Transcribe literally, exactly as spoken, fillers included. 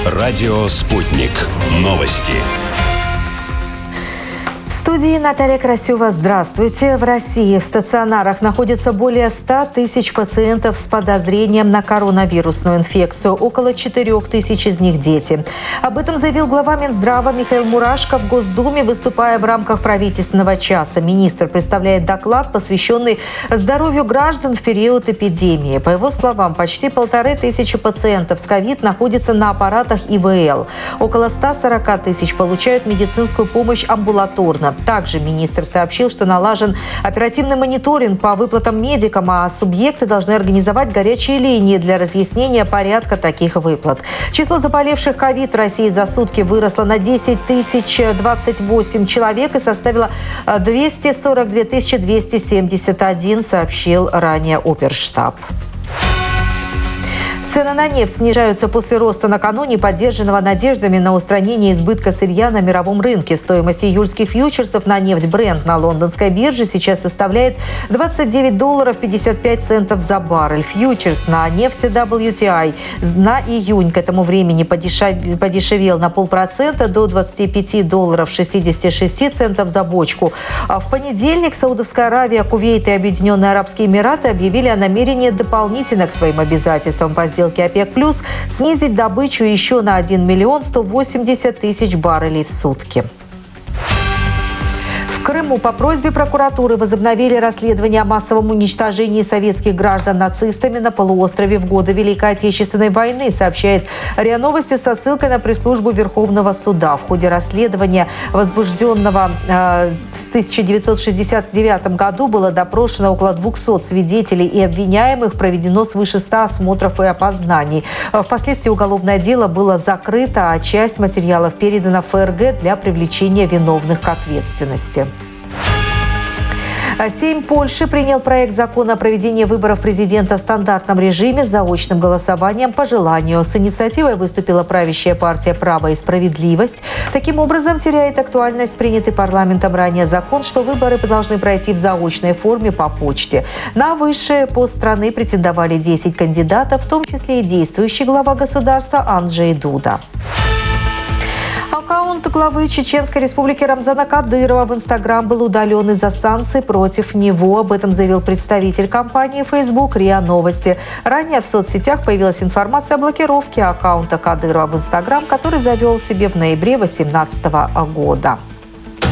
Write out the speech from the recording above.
Радио «Спутник». Новости. В студии Наталья Красюва. Здравствуйте. В России в стационарах находится более ста тысяч пациентов с подозрением на коронавирусную инфекцию. Около четырёх тысяч из них дети. Об этом заявил глава Минздрава Михаил Мурашко в Госдуме, выступая в рамках правительственного часа. Министр представляет доклад, посвященный здоровью граждан в период эпидемии. По его словам, почти полторы тысячи пациентов с ковид находятся на аппаратах И В Л. Около ста сорока тысяч получают медицинскую помощь амбулаторно. Также министр сообщил, что налажен оперативный мониторинг по выплатам медикам, а субъекты должны организовать горячие линии для разъяснения порядка таких выплат. Число заболевших ковид в России за сутки выросло на десять тысяч двадцать восемь человек и составило двести сорок две тысячи двести семьдесят один, сообщил ранее Оперштаб. Цены на нефть снижаются после роста накануне, поддержанного надеждами на устранение избытка сырья на мировом рынке. Стоимость июльских фьючерсов на нефть Brent на лондонской бирже сейчас составляет двадцать девять долларов пятьдесят пять центов за баррель. Фьючерс на нефти дабл ю ти ай на июнь к этому времени подешевел на полпроцента до двадцати пяти долларов шестидесяти шести центов за бочку. А в понедельник Саудовская Аравия, Кувейт и Объединенные Арабские Эмираты объявили о намерении дополнительно к своим обязательствам по сделке ОПЕК+, снизить добычу еще на один миллион сто восемьдесят тысяч баррелей в сутки. В Крыму по просьбе прокуратуры возобновили расследование о массовом уничтожении советских граждан нацистами на полуострове в годы Великой Отечественной войны, сообщает РИА Новости со ссылкой на пресс-службу Верховного суда. В ходе расследования, возбужденного э, в тысяча девятьсот шестьдесят девятом году, было допрошено около двухсот свидетелей и обвиняемых, проведено свыше ста осмотров и опознаний. Впоследствии уголовное дело было закрыто, а часть материалов передана Эф Эр Гэ для привлечения виновных к ответственности. Сейм Польши принял проект закона о проведении выборов президента в стандартном режиме с заочным голосованием по желанию. С инициативой выступила правящая партия «Право и справедливость». Таким образом, теряет актуальность принятый парламентом ранее закон, что выборы должны пройти в заочной форме по почте. На высший пост страны претендовали десять кандидатов, в том числе и действующий глава государства Анджей Дуда. Аккаунт главы Чеченской республики Рамзана Кадырова в Инстаграм был удален из-за санкций против него. Об этом заявил представитель компании Facebook РИА Новости. Ранее в соцсетях появилась информация о блокировке аккаунта Кадырова в Инстаграм, который завел себе в ноябре две тысячи восемнадцатого года.